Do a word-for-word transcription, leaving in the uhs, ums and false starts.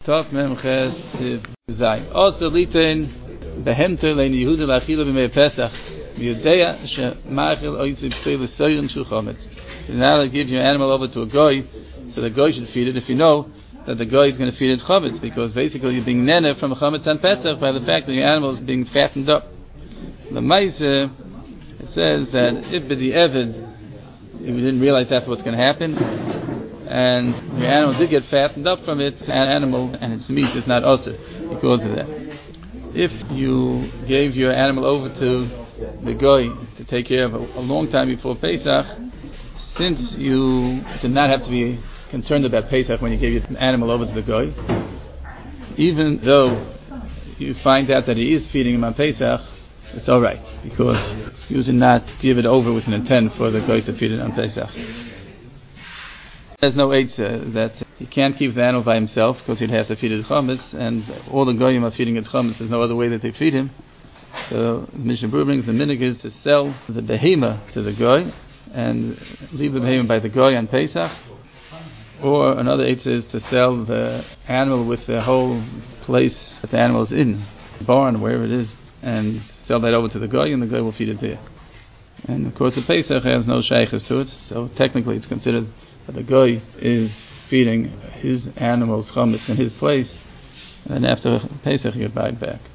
Tov Mem Ches Zayin. Also litin behemter lein Yehuda la'achila b'mei Pesach v'yodea she'ma'achil oitzi b'tzei l'soyin shu chometz. You're not allowed to give your animal over to a goy, so the goy should feed it if you know that the goy is going to feed it chometz, because basically you're being nene from a chometz on Pesach by the fact that your animal is being fattened up. The Maisa, it says that if the Evid, if you didn't realize that's what's going to happen, and your animal did get fattened up from it, an animal and its meat is not usher because of that. If you gave your animal over to the goy to take care of a, a long time before Pesach, since you did not have to be concerned about Pesach when you gave your animal over to the goy, even though you find out that he is feeding him on Pesach, it's alright, because you did not give it over with an intent for the goy to feed it on Pesach. There's no eitzah that he can't keep the animal by himself because he'd have to feed it chametz, and all the goyim are feeding it chametz. There's no other way that they feed him. So the Mishnah Berurah brings the minhag is to sell the behema to the goy and leave the behema by the goy on Pesach. Or another eitzah is to sell the animal with the whole place that the animal is in, the barn, wherever it is, and sell that over to the goy, and the goy will feed it there. And of course the Pesach has no shaykhs to it, so technically it's considered that the goy is feeding his animals chametz in his place, and then after Pesach you buy it back.